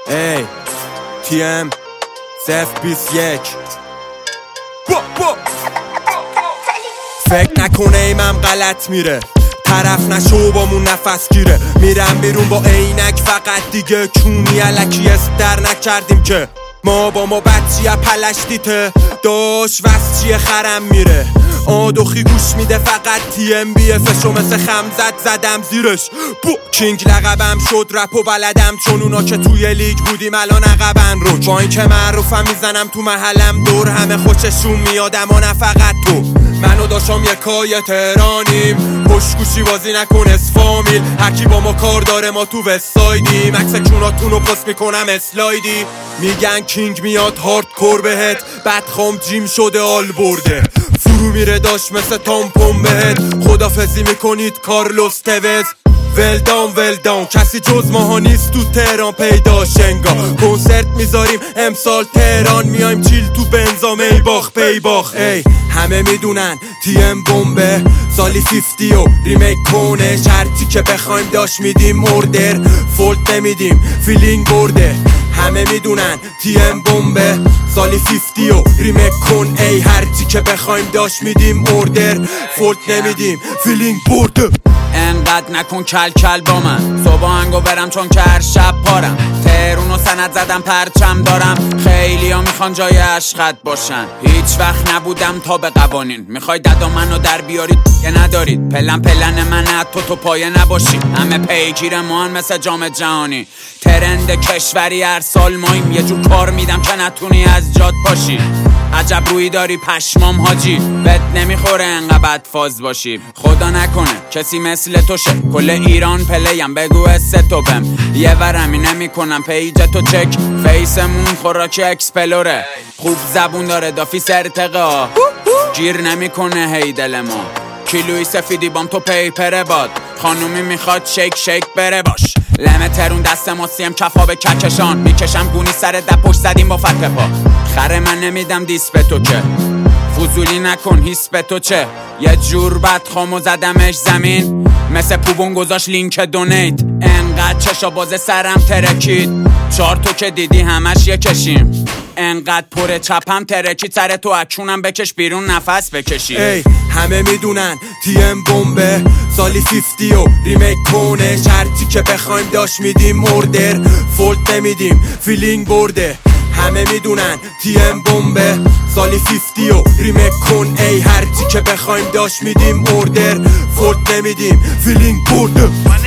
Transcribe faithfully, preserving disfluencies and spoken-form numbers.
ای تی ام صفر بیست یک فکر نکنه ایمم غلط میره، طرف نشو با مون نفس گیره. میرم بیرون با عینک فقط دیگه کونی علکی است در نکردیم که ما با ما بچیه پلشتیته داش وست خرم میره. آدوخی گوش میده فقط تی ام بی افشو مثل خمزد زدم زیرش. بو کینگ لقبم شد رپ و بلدم چون اونا که توی لیگ بودیم الان عقبن رو. با این که معروفم میزنم تو محلم دور همه خوششون میادم و نه فقط تو. منو داشتم یکای تهرانیم پشگوشی بازی نکن اسفامیل. هرکی با ما کار داره ما تو وستایدیم. عکس کوناتونو پست میکنم اسلایدی. میگن کینگ میاد هارد کور بهت بعد خام جیم شده آل برده. فرو میره داشت مثل تامپون بهت. خدافزی میکنید کارلوس توز. ولدان ولدان کسی جز ماها نیست تو تهران پیدا شنگا. کنسرت میذاریم امسال تهران میایم چیل تو بنزا میباخ پیباخ. ای همه میدونن تی ام بمبه سالی فیفتی و ریمیک کنه. شرطی که بخوایم داشت میدیم اوردر فولد نمیدیم فیلینگ برده. همه میدونن تی ام بمبه سالی فیفتی و ریمیک کن. ای هرچی که بخوایم داشت میدیم اوردر فولد نمیدیم فیلینگ برده. انقدر نکن کل کل با من صبح هنگو برم چون که هر شب پارم. تهرونو سند زدم پرچم دارم. خیلی ها میخوان جای عشقت باشن. هیچ وقت نبودم تا به قوانین. میخوای ددا منو در بیارید که ندارید. پلن پلن من تو تو پایه نباشی. همه پیگیر ما مثل جام جهانی. ترند کشوری هر سال مایم. یه جور کار میدم که نتونی از جاد پاشی. عجب روی داری پشمام حاجی. بد نمیخوره انقدر بد فاز باشی. خدا نکنه کسی مثل تو شه. کل ایران پلیم بگو استوبم. یه ورمی نمیکنم پیج تو چک. فیسمون خوراکی اکسپلوره. خوب زبون داره دافیس ارتقا. گیر نمیکنه هی دل ما. کیلوی سفیدی بام تو پیپره باد. خانومی میخواد شیک شیک بره باش. لمه ترون دست ما سیم کفا به ککشان. میکشم گونی سر دپوش زدیم با فتح پا. خره من نمیدم دیس به تو که فضولی نکن هیس به تو چه. یه جور بد خامو زدمش زمین مثل پوبون گذاشت لینک دونیت. انقدر چشا باز سرم ترکید. چار تو که دیدی همش یه کشیم. انقدر پر چپم ترکی سر تو اکونم بکش بیرون نفس بکشی. ای همه میدونن تی ام بمبه سالی فیفتی و ریمیک کنه. شرطی که بخوایم داشت میدیم اوردر فولد نمیدیم فیلینگ برده. همه میدونن تی ام بمبه سالی فیفتی و ریمیک کن. ای هرچی که بخوایم داشت میدیم اوردر فولد نمیدیم فیلینگ برده.